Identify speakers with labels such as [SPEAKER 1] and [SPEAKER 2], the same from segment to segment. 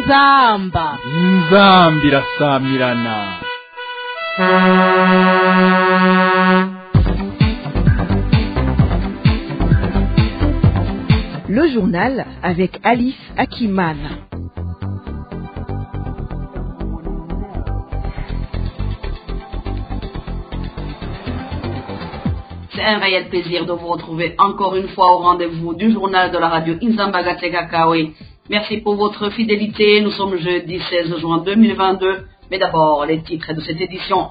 [SPEAKER 1] inzamba irasamirana.
[SPEAKER 2] Le journal avec Alice Akimana.
[SPEAKER 3] C'est un réel plaisir de vous retrouver encore une fois au rendez-vous du journal de la radio Inzamba Gatekakawe. Merci pour votre fidélité. Nous sommes jeudi 16 juin 2022. Mais d'abord, les titres de cette édition.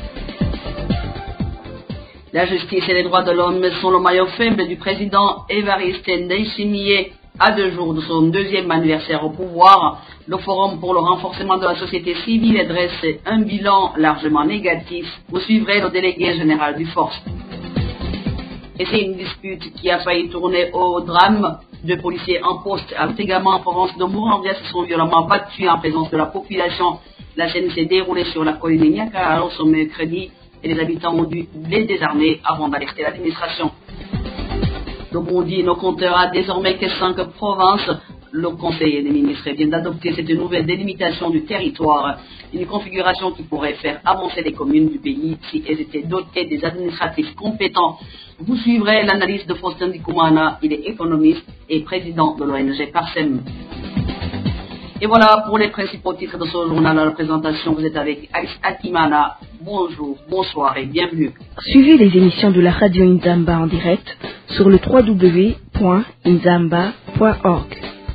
[SPEAKER 3] La justice et les droits de l'homme sont le maillon faible du président Évariste Ndayishimiye. À 2 jours de son 2e anniversaire au pouvoir, le Forum pour le renforcement de la société civile dresse un bilan largement négatif. Vous suivrez le délégué général du Force. Et c'est une dispute qui a failli tourner au drame. 2 policiers en poste à Rutégama en province de Muramvya se sont violemment battus en présence de la population. La scène s'est déroulée sur la colline Nyakara ce mercredi et les habitants ont dû les désarmer avant d'alerter l'administration. Le Burundi ne comptera désormais que 5 provinces. Le Conseil des ministres vient d'adopter cette nouvelle délimitation du territoire, une configuration qui pourrait faire avancer les communes du pays si elles étaient dotées des administratifs compétents. Vous suivrez l'analyse de Faustin Ndikumana, il est économiste et président de l'ONG Parsem. Et voilà pour les principaux titres de ce journal. À la présentation, vous êtes avec Alice Akimana. Bonjour, bonsoir et bienvenue.
[SPEAKER 2] Suivez les émissions de la radio Inzamba en direct sur le www.inzamba.org.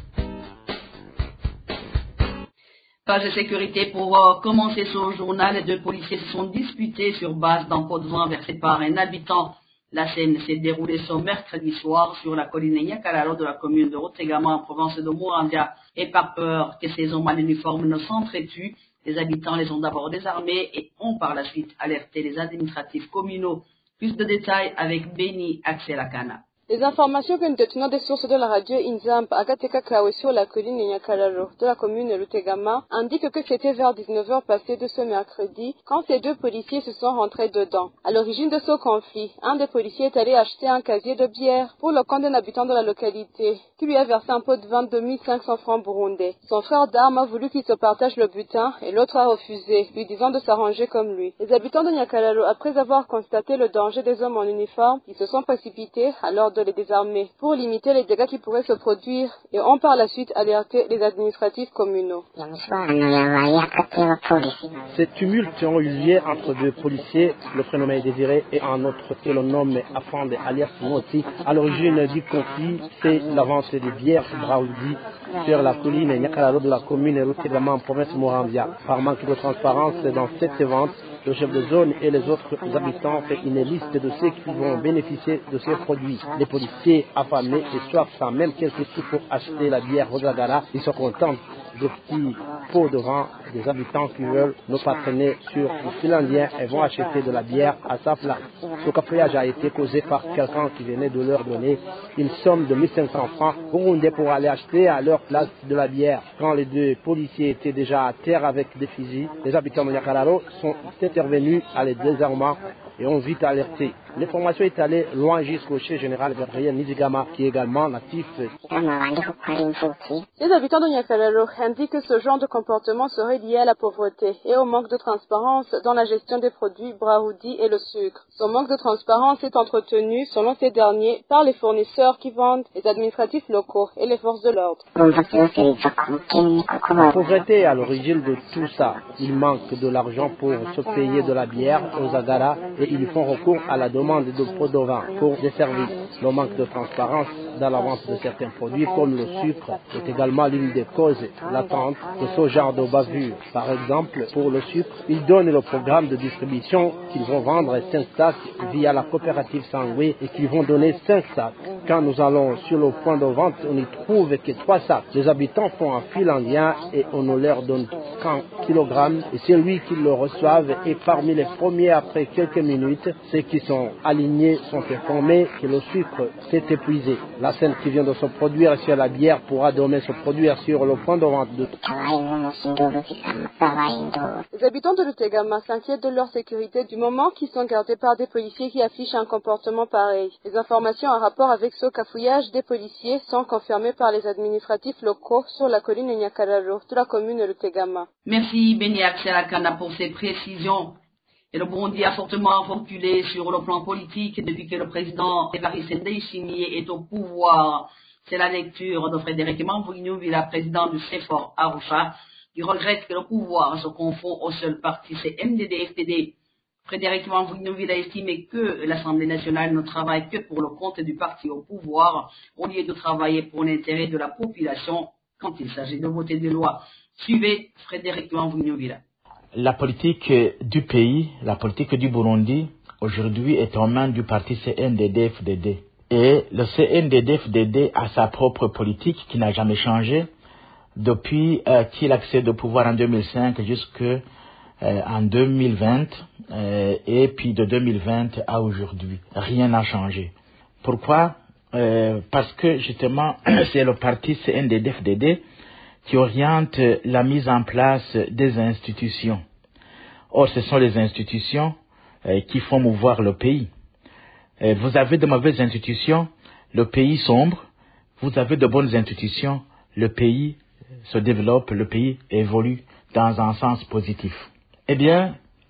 [SPEAKER 3] Page de sécurité pour commencer ce journal. 2 policiers se sont disputés sur base d'un pot de vin versé par un habitant. La scène s'est déroulée ce mercredi soir sur la colline Nyakalalo de la commune de Rutégama en province de Muramvya. Et par peur que ces hommes en uniforme ne s'entretuent, les habitants les ont d'abord désarmés et ont par la suite alerté les administratifs communaux. Plus de détails avec Beni Akselakana.
[SPEAKER 4] Les informations que nous détenons des sources de la radio Inzamba à Gatekakawe sur la colline Nyakalaro de la commune de Rutégama indiquent que c'était vers 19h passé de ce mercredi quand ces 2 policiers se sont rentrés dedans. À l'origine de ce conflit, un des policiers est allé acheter un casier de bière pour le compte d'un habitant de la localité qui lui a versé un pot de vin de 1500 francs burundais. Son frère d'armes a voulu qu'il se partage le butin et l'autre a refusé, lui disant de s'arranger comme lui. Les habitants de Nyakalaro, après avoir constaté le danger des hommes en uniforme, ils se sont précipités alors de les désarmer pour limiter les dégâts qui pourraient se produire et ont par la suite alerté les administratifs communaux.
[SPEAKER 5] Ces tumultes ont eu lieu entre 2 policiers, le prénommé Désiré et un autre que l'on nomme Afande alias Moti. À l'origine du conflit, c'est la vente de bières Braoudi sur la colline Nyakalalo de la commune Rutégama en province de Muramvya. Par manque de transparence dans cette vente, le chef de zone et les autres habitants fait une liste de ceux qui vont bénéficier de ces produits. Les policiers affamés et soif sans même quelques sous pour acheter la bière Rosagara, ils se contentent de petits pots de vin des habitants qui veulent ne pas traîner sur le fil indien et vont acheter de la bière à sa place. Ce cafouillage a été causé par quelqu'un qui venait de leur donner une somme de 1500 francs burundais pour aller acheter à leur place de la bière. Quand les 2 policiers étaient déjà à terre avec des fusils, les habitants de Nyakalaro sont intervenus à les désarmer et ont vite alerté. L'information est allée loin jusqu'au chef général Gabriel Nizigama, qui est également natif.
[SPEAKER 4] Les habitants de Nyakalaro indiquent que ce genre de comportement serait lié à la pauvreté et au manque de transparence dans la gestion des produits Braoudi et le sucre. Ce manque de transparence est entretenu, selon ces derniers, par les fournisseurs qui vendent, les administratifs locaux et les forces de l'ordre.
[SPEAKER 5] La pauvreté est à l'origine de tout ça. Il manque de l'argent pour se payer de la bière aux Agara et ils font recours à la demande de pots de vin pour des services. Le manque de transparence dans la vente de certains produits comme le sucre est également l'une des causes latentes de ce genre de bavure. Par exemple, pour le sucre, ils donnent le programme de distribution qu'ils vont vendre 5 sacs via la coopérative Sangwe et qu'ils vont donner 5 sacs. Quand nous allons sur le point de vente, on n'y trouve que 3 sacs. Les habitants font un fil indien et on ne leur donne qu'un kilogramme et celui qui le reçoivent est parmi les premiers après quelques minutes. Ceux qui sont alignés sont informés que le sucre s'est épuisé. La scène qui vient de se produire sur la bière pourra demain se produire sur le point de vente de...
[SPEAKER 4] Les habitants de Rutégama s'inquiètent de leur sécurité du moment qu'ils sont gardés par des policiers qui affichent un comportement pareil. Les informations en rapport avec ce cafouillage des policiers sont confirmés par les administratifs locaux sur la colline Nyakararo de la commune de Rutegama.
[SPEAKER 3] Merci Beni Akselakana pour ces précisions. Et le Burundi a fortement reculé sur le plan politique depuis que le président Evariste Ndayishimiye est au pouvoir. C'est la lecture de Frédéric Mamvouignouvila, président du CEFOR Arusha, qui regrette que le pouvoir se confond au seul parti CNDD-FDD. Frédéric Mamvouignouvila a estimé que l'Assemblée nationale ne travaille que pour le compte du parti au pouvoir, au lieu de travailler pour l'intérêt de la population quand il s'agit de voter des lois. Suivez Frédéric Mamvouignouvila.
[SPEAKER 6] La politique du pays, la politique du Burundi, aujourd'hui est en main du parti CNDD-FDD. Et le CNDD-FDD a sa propre politique qui n'a jamais changé depuis qu'il accède au pouvoir en 2005 jusqu'en 2020 et puis de 2020 à aujourd'hui. Rien n'a changé. Pourquoi? Parce que justement c'est le parti CNDD-FDD qui oriente la mise en place des institutions. Or, ce sont les institutions qui font mouvoir le pays. Vous avez de mauvaises institutions, le pays sombre. Vous avez de bonnes institutions, le pays se développe, le pays évolue dans un sens positif. Eh bien,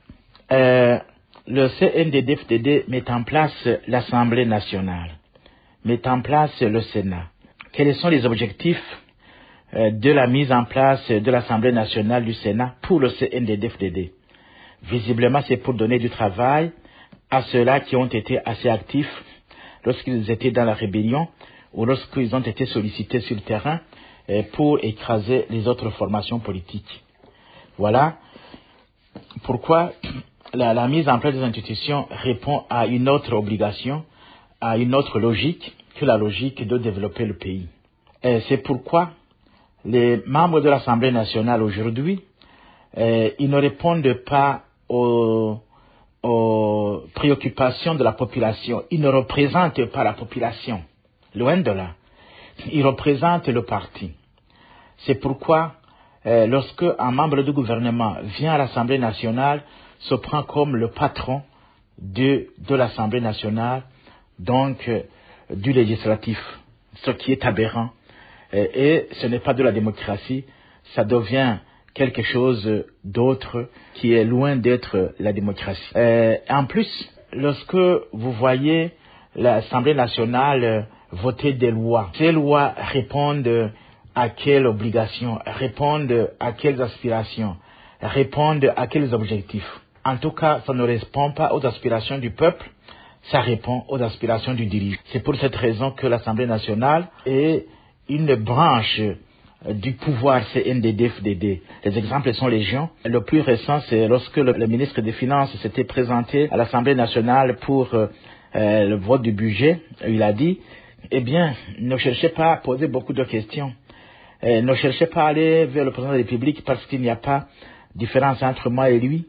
[SPEAKER 6] le CNDD-FDD met en place l'Assemblée nationale, met en place le Sénat. Quels sont les objectifs de la mise en place de l'Assemblée nationale du Sénat pour le CNDD-FDD? Visiblement, c'est pour donner du travail à ceux-là qui ont été assez actifs lorsqu'ils étaient dans la rébellion ou lorsqu'ils ont été sollicités sur le terrain pour écraser les autres formations politiques. Voilà pourquoi la mise en place des institutions répond à une autre obligation, à une autre logique que la logique de développer le pays. Et c'est pourquoi les membres de l'Assemblée nationale aujourd'hui, ils ne répondent pas aux préoccupations de la population. Ils ne représentent pas la population. Loin de là. Ils représentent le parti. C'est pourquoi, lorsque un membre du gouvernement vient à l'Assemblée nationale, se prend comme le patron de l'Assemblée nationale, donc du législatif, ce qui est aberrant. Et ce n'est pas de la démocratie, ça devient quelque chose d'autre qui est loin d'être la démocratie. En plus, lorsque vous voyez l'Assemblée nationale voter des lois, ces lois répondent à quelles obligations, répondent à quelles aspirations, répondent à quels objectifs. En tout cas, ça ne répond pas aux aspirations du peuple, ça répond aux aspirations du dirigeant. C'est pour cette raison que l'Assemblée nationale est une branche du pouvoir CNDD-FDD. Les exemples sont légion. Le plus récent, c'est lorsque le ministre des Finances s'était présenté à l'Assemblée nationale pour le vote du budget. Il a dit, eh bien, ne cherchez pas à poser beaucoup de questions. Ne cherchez pas à aller vers le président de la République parce qu'il n'y a pas de différence entre moi et lui.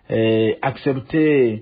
[SPEAKER 6] Acceptez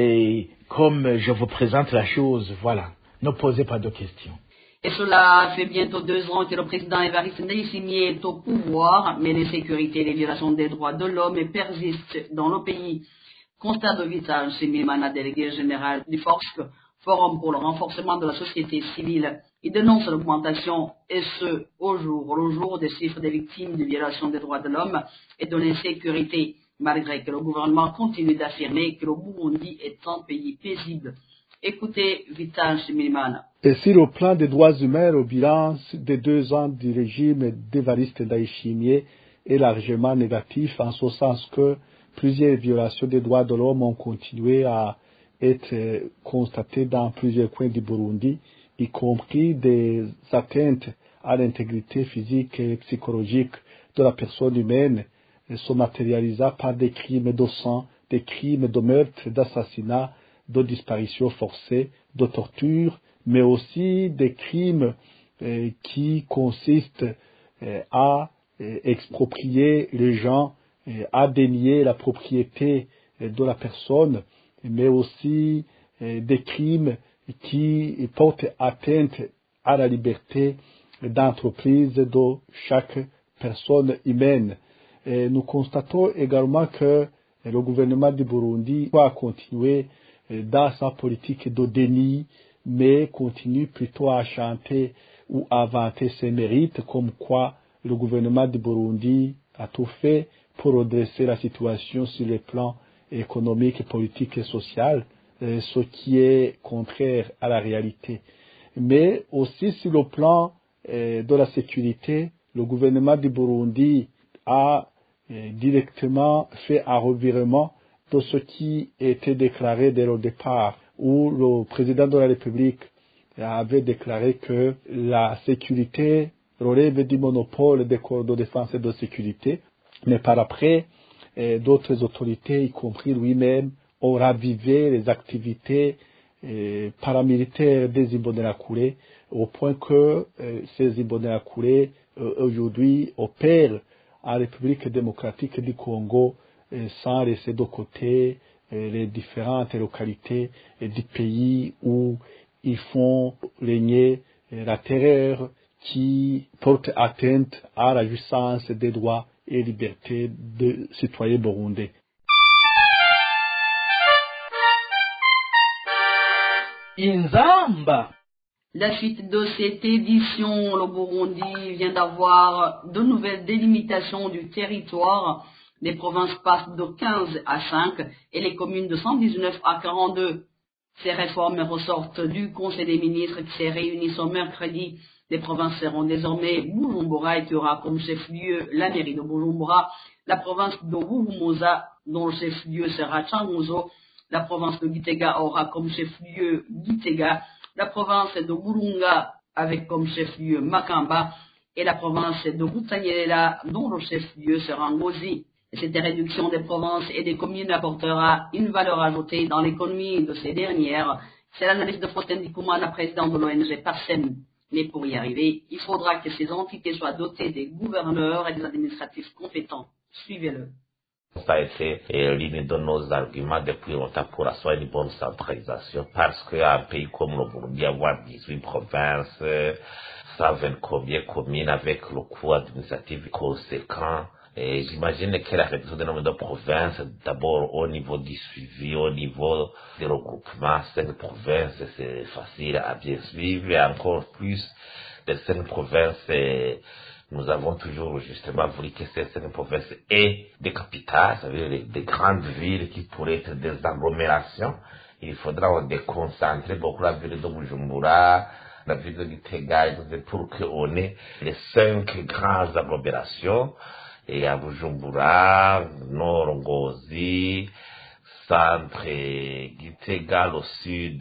[SPEAKER 6] comme je vous présente la chose. Voilà. Ne posez pas de questions.
[SPEAKER 3] Et cela fait bientôt 2 ans que le président Evariste Ndayishimiye est au pouvoir, mais l'insécurité et les violations des droits de l'homme persistent dans le pays. Constat de Vital Semimana, délégué général du FORSC, Forum pour le renforcement de la société civile. Il dénonce l'augmentation, et ce, au jour le jour, des chiffres des victimes de violations des droits de l'homme et de l'insécurité, malgré que le gouvernement continue d'affirmer que le Burundi est un pays paisible. Écoutez Vital Semimana.
[SPEAKER 7] Et sur le plan des droits humains, au bilan des 2 ans du régime d'Evariste Ndayishimiye est largement négatif, en ce sens que plusieurs violations des droits de l'homme ont continué à être constatées dans plusieurs coins du Burundi, y compris des atteintes à l'intégrité physique et psychologique de la personne humaine, se matérialisant par des crimes de sang, des crimes de meurtre, d'assassinat, de disparition forcée, de torture, mais aussi des crimes qui consistent à exproprier les gens, à dénier la propriété de la personne, mais aussi des crimes qui portent atteinte à la liberté d'entreprise de chaque personne humaine. Et nous constatons également que le gouvernement du Burundi va continuer dans sa politique de déni, mais continue plutôt à chanter ou à vanter ses mérites, comme quoi le gouvernement du Burundi a tout fait pour redresser la situation sur les plans économique, politique et social, ce qui est contraire à la réalité. Mais aussi sur le plan de la sécurité, le gouvernement du Burundi a directement fait un revirement de ce qui était déclaré dès le départ, où le président de la République avait déclaré que la sécurité relève du monopole des corps de défense et de sécurité, mais par après, d'autres autorités, y compris lui-même, ont ravivé les activités paramilitaires des Imbonerakure, au point que ces Imbonerakure aujourd'hui opèrent en République démocratique du Congo sans laisser de côté les différentes localités du pays où ils font régner la terreur qui porte atteinte à la jouissance des droits et libertés des citoyens burundais.
[SPEAKER 1] Inzamba.
[SPEAKER 3] La suite de cette édition, le Burundi vient d'avoir de nouvelles délimitations du territoire. Les provinces passent de 15 à 5 et les communes de 119 à 42. Ces réformes ressortent du Conseil des ministres qui s'est réuni ce mercredi. Les provinces seront désormais Bujumbura et qui aura comme chef-lieu la mairie de Bujumbura, la province de Buhumuza dont le chef-lieu sera Changuzo, la province de Gitega aura comme chef-lieu Gitega, la province de Burunga avec comme chef-lieu Makamba et la province de Butanyerera dont le chef-lieu sera Ngozi. Et cette réduction des provinces et des communes apportera une valeur ajoutée dans l'économie de ces dernières. C'est l'analyse de Faustin Dikoumana, président de l'ONG PARSEM. Mais pour y arriver, il faudra que ces entités soient dotées des gouverneurs et des administratifs compétents. Suivez-le.
[SPEAKER 8] Ça a été l'une de nos arguments depuis longtemps pour assurer une bonne centralisation, parce qu'un pays comme le Burundi, avoir 18 provinces, 120 combien communes avec le coût administratif conséquent, et j'imagine que la réduction du nombre de provinces, d'abord au niveau du suivi, au niveau du regroupement, 5 provinces, c'est facile à bien suivre, et encore plus de 5 provinces, nous avons toujours justement voulu que ces 5 provinces aient des capitales, ça veut dire des grandes villes qui pourraient être des agglomérations. Il faudra déconcentrer beaucoup la ville de Bujumbura, la ville de Gitega, pour qu'on ait les 5 grandes agglomérations. Et à Bujumbura, Nord Ngozi, centre Gitega, le sud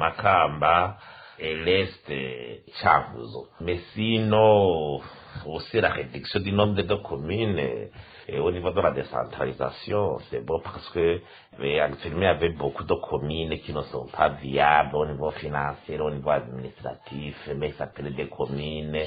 [SPEAKER 8] Makamba, et l'est Changuzo. Mais sinon, aussi la réduction du nombre de communes et au niveau de la décentralisation, c'est bon parce que actuellement, il y avait beaucoup de communes qui ne sont pas viables au niveau financier, au niveau administratif, mais ça s'appelle des communes.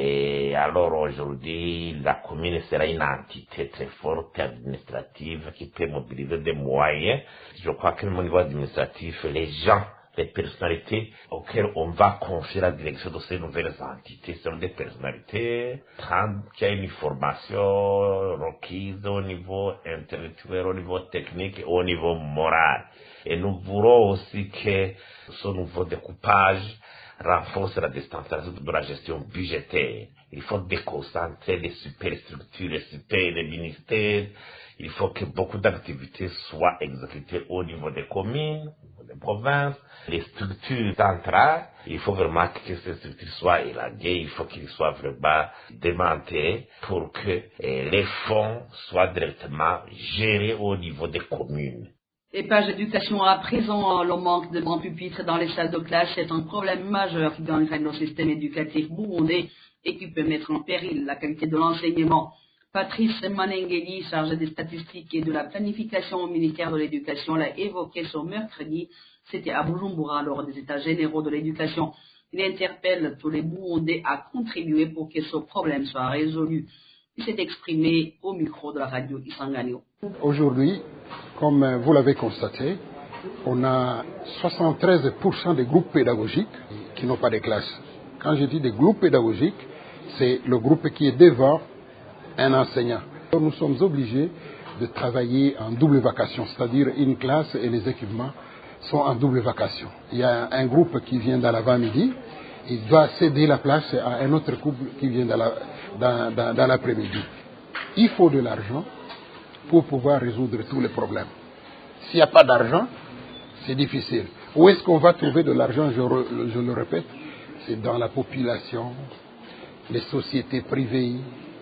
[SPEAKER 8] Et alors aujourd'hui, la commune sera une entité très forte administrative qui peut mobiliser des moyens. Je crois que au niveau administratif, les gens, les personnalités auxquelles on va confier la direction de ces nouvelles entités sont des personnalités qui ont une formation requise au niveau intellectuel, au niveau technique et au niveau moral. Et nous voulons aussi que ce nouveau découpage renforce la décentralisation de la gestion budgétaire. Il faut déconcentrer les superstructures, les ministères. Il faut que beaucoup d'activités soient exécutées au niveau des communes, des provinces, les structures centrales. Il faut vraiment que ces structures soient élaguées, il faut qu'ils soient vraiment démantelés pour que les fonds soient directement gérés au niveau des communes.
[SPEAKER 3] Et page éducation à présent, le manque de grands pupitres dans les salles de classe est un problème majeur qui gangrène le système éducatif burundais et qui peut mettre en péril la qualité de l'enseignement. Patrice Manengeli, chargé des statistiques et de la planification au ministère de l'Éducation, l'a évoqué ce mercredi. C'était à Bujumbura lors des États généraux de l'éducation. Il interpelle tous les Burundais à contribuer pour que ce problème soit résolu. Il s'est exprimé au micro de la radio Isanganiro.
[SPEAKER 9] Aujourd'hui, comme vous l'avez constaté, on a 73% des groupes pédagogiques qui n'ont pas de classe. Quand je dis des groupes pédagogiques, c'est le groupe qui est devant un enseignant. Nous sommes obligés de travailler en double vacation, c'est-à-dire une classe et les équipements sont en double vacation. Il y a un groupe qui vient dans l'avant-midi, il doit céder la place à un autre couple qui vient dans l'après-midi. Il faut de l'argent pour pouvoir résoudre tous les problèmes. S'il n'y a pas d'argent, c'est difficile. Où est-ce qu'on va trouver de l'argent, je le répète, c'est dans la population, les sociétés privées,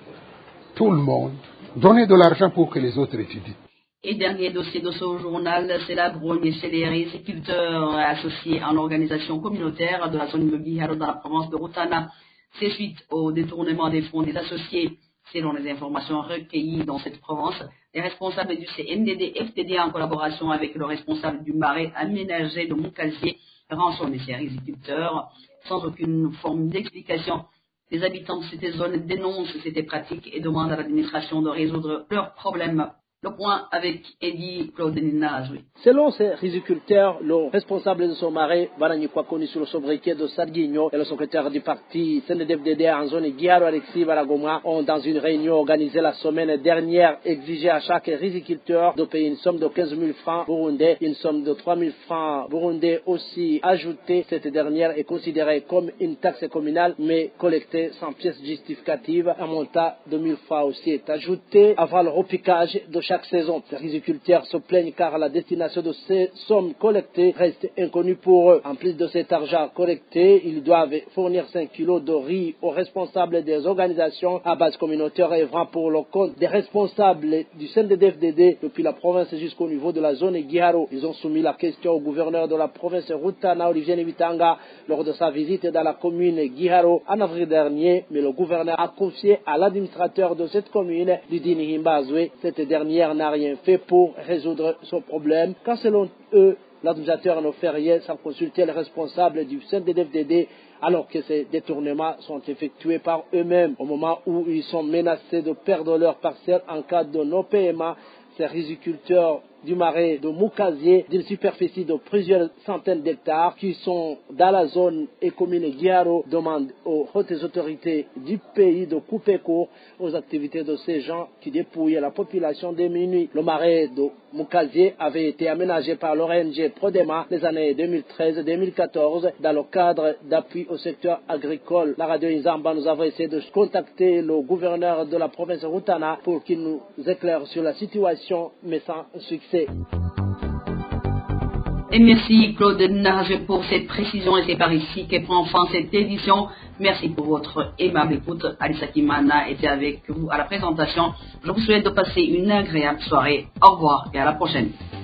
[SPEAKER 9] tout le monde. Donner de l'argent pour que les autres étudient.
[SPEAKER 3] Et dernier dossier de ce journal, c'est la Brogne chez les riziculteurs associés à l'organisation communautaire de la zone de Guiharo dans la province de Rutana. C'est suite au détournement des fonds des associés. Selon les informations recueillies dans cette province, les responsables du CNDD-FTD en collaboration avec le responsable du marais aménagé de Moukasié rançonnent ces riziculteurs sans aucune forme d'explication. Les habitants de cette zone dénoncent cette pratique et demandent à l'administration de résoudre leurs problèmes. Le point avec Eddie Claude Ninazoui.
[SPEAKER 5] Selon ces riziculteurs, le responsable de ce marais, Varani Kwakoni sur le sobriquet de Sarguigno, et le secrétaire du parti CNDD-FDD en zone Guiharo Alexis Baragoma ont dans une réunion organisée la semaine dernière exigé à chaque riziculteur de payer une somme de 15 000 francs burundais, une somme de 3 000 francs burundais aussi ajoutée. Cette dernière est considérée comme une taxe communale mais collectée sans pièce justificative. Un montant de 1 000 francs aussi est ajouté avant le repiquage de chaque saison. Les riziculteurs se plaignent car la destination de ces sommes collectées reste inconnue pour eux. En plus de cet argent collecté, ils doivent fournir 5 kilos de riz aux responsables des organisations à base communautaire œuvrant pour le compte des responsables du CNDD-FDD depuis la province jusqu'au niveau de la zone Guiharo. Ils ont soumis la question au gouverneur de la province Rutana, Olivier Nibitanga, lors de sa visite dans la commune Guiharo en avril dernier, mais le gouverneur a confié à l'administrateur de cette commune, Didini Himbazwe, cette dernière n'a rien fait pour résoudre son problème, car selon eux, l'administrateur ne fait rien sans consulter les responsables du CNDD-FDD, alors que ces détournements sont effectués par eux-mêmes. Au moment où ils sont menacés de perdre leur parcelle en cas de non-paiement, ces riziculteurs du marais de Moukasié, d'une superficie de plusieurs centaines d'hectares qui sont dans la zone et commune Guiharo, demandent aux hautes autorités du pays de couper court aux activités de ces gens qui dépouillent la population des minuit. Le marais de Moukasié avait été aménagé par l'ONG Prodema les années 2013-2014 dans le cadre d'appui au secteur agricole. La radio Inzamba nous avait essayé de contacter le gouverneur de la province Rutana pour qu'il nous éclaire sur la situation, mais sans succès.
[SPEAKER 3] Et merci Claude Nage pour cette précision, et c'est par ici que prend fin cette édition. Merci pour votre aimable écoute. Alissa Kimana était avec vous à la présentation. Je vous souhaite de passer une agréable soirée. Au revoir et à la prochaine.